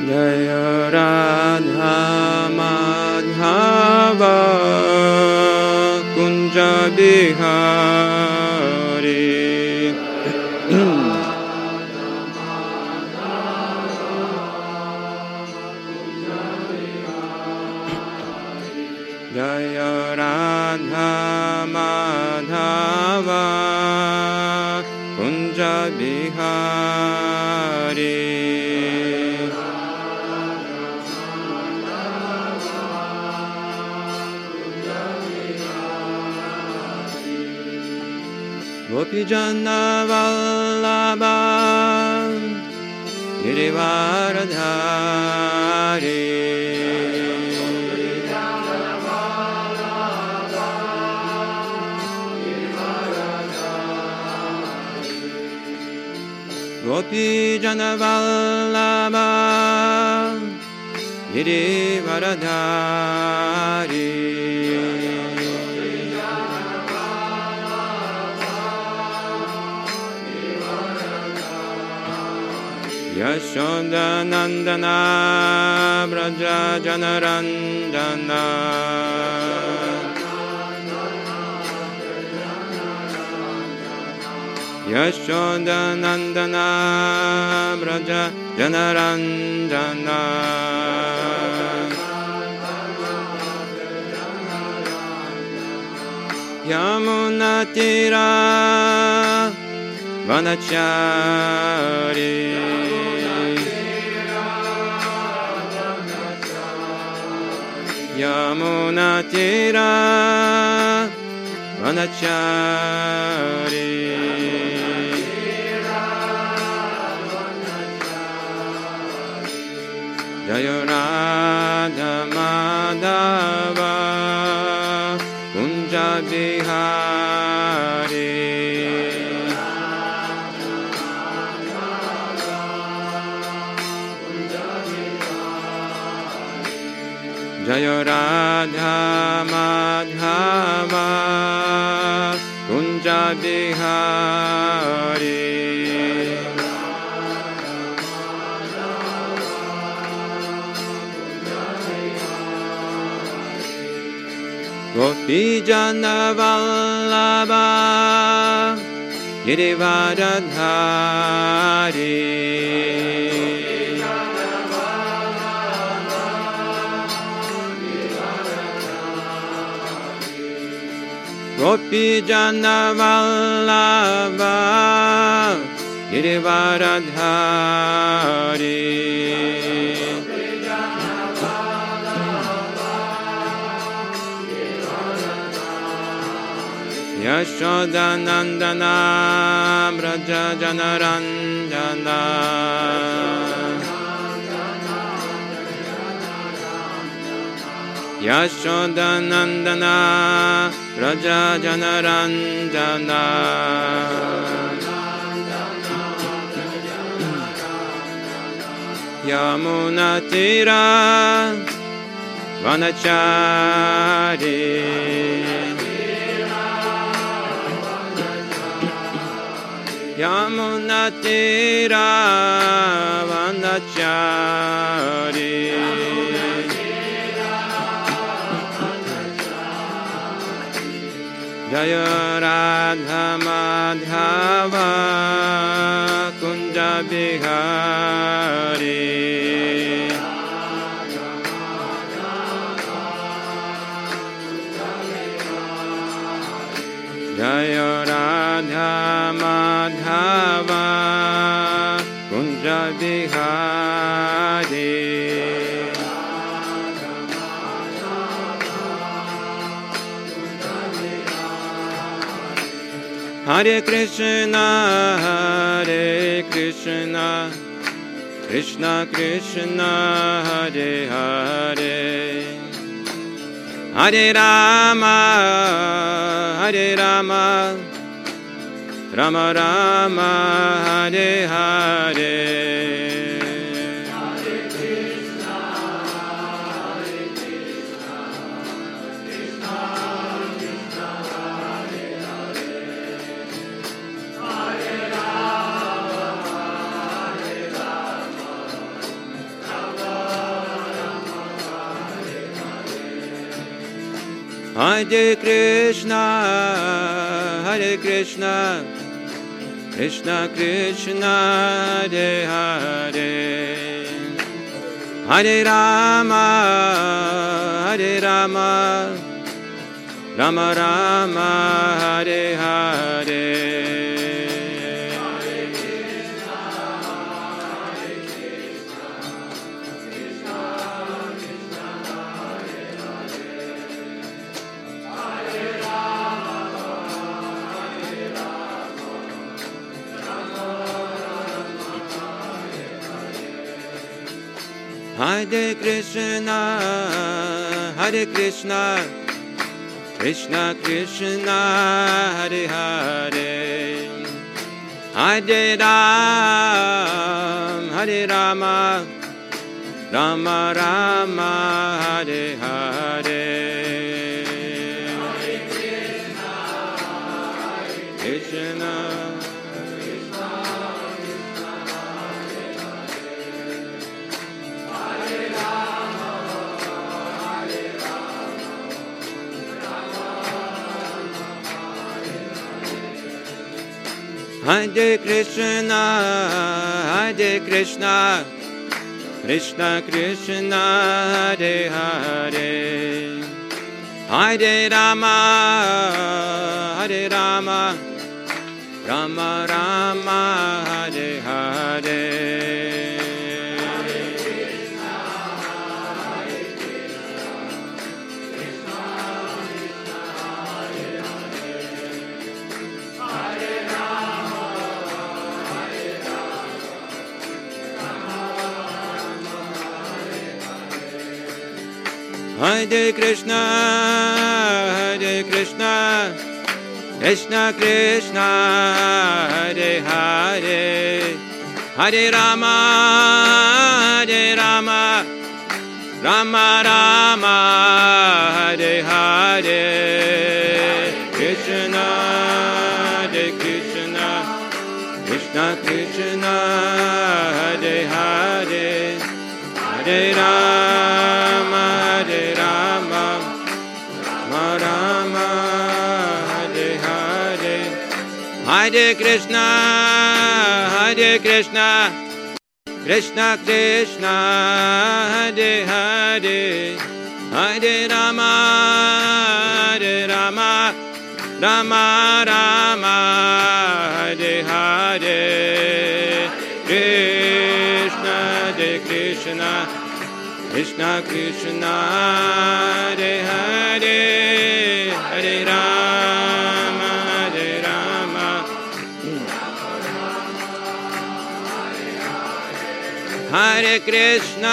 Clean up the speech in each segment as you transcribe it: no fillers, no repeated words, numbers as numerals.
Jaya Radha Madhava Kunja Bihari Jaya Radha Madhava Kunja Bihari Gopijana Vallabha Girivaradhari Gopijana Vallabha Girivaradhari Yashoda Nandana Braja Janaranjana Yashoda Nandana Braja Janaranjana Yamuna Tira Vanachari Yamuna Tira Vanachari Jaya Radha Madhava Kunja Bihari Jaya Radha Madhava Kunja Bihari Gopijana Vallabha Girivaradhari Gopijana Vallabha Girivaradhari Yashoda Nandana Braja Janaranjana Yashoda Nandana Braja Janaranjana Yamuna Tira Vanachari Yamuna Tira Vanachari Jaya Radha Madhava Kunja Bihari Jaya Radha Madhava Kunja Bihari Hare Krishna Krishna Krishna Hare Hare Hare Rama Rama Rama Hare Hare Hare Krishna, Krishna Krishna, Hare Hare, Hare Rama, Rama Rama, Hare Hare. Hare Krishna, Krishna Krishna, Hare Hare, Hare Rama, Rama Rama, Hare Hare. Krishna, Hare Krishna, Krishna Krishna, Hare Hare, Hare Rama, Rama Rama, Hare Hare. Hare Krishna, Krishna Krishna, Hare Hare, Hare Rama, Rama Rama, Hare Hare. Krishna, Krishna, Krishna Krishna, Hare Hare, Hare Rama, Rama Rama, Hare Hare. Hare Krishna, Krishna Krishna, Hare Hare, Hare Rama, Rama Rama, Hare Hare. Krishna, Krishna, Krishna Krishna, Hare Hare, Hare Rama, Hare Krishna,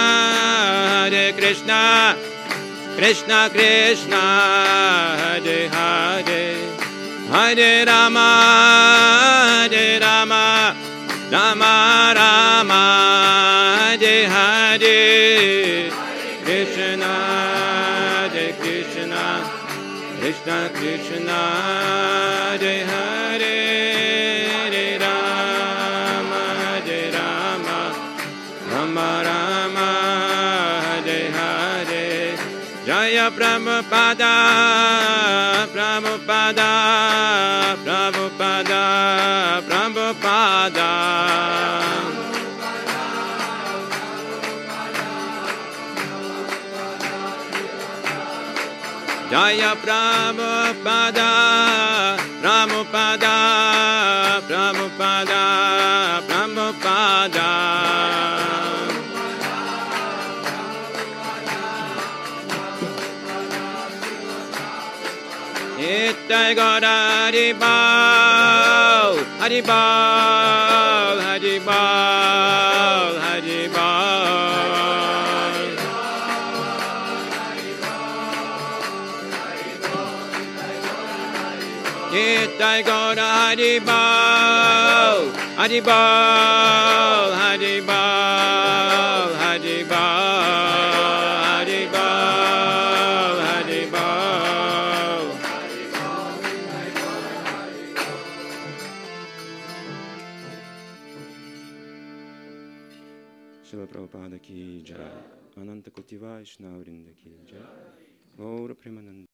Krishna Krishna, Hare Hare, Hare Rama, Rama Rama, Hare Hare. Krishna, Krishna, Krishna Krishna, Hare Hare, Hare Rama, Rama Rama, Hare Hare. Jaya Prabhupada, Prabhupada, Prabhupada, Prabhupada. Jaya Prabhupada, Prabhupada, Prabhupada, Prabhupada. Nitai Gaura Haribol, Haribol, Haribol, Haribol. Nitai Gaura Haribol, Haribol, Haribol, Haribol, Haribol, Haribol. Шрила Прабхупада की जय, अनंत कोटि वैष्णव वृंद की जय, गौर प्रेमानंद।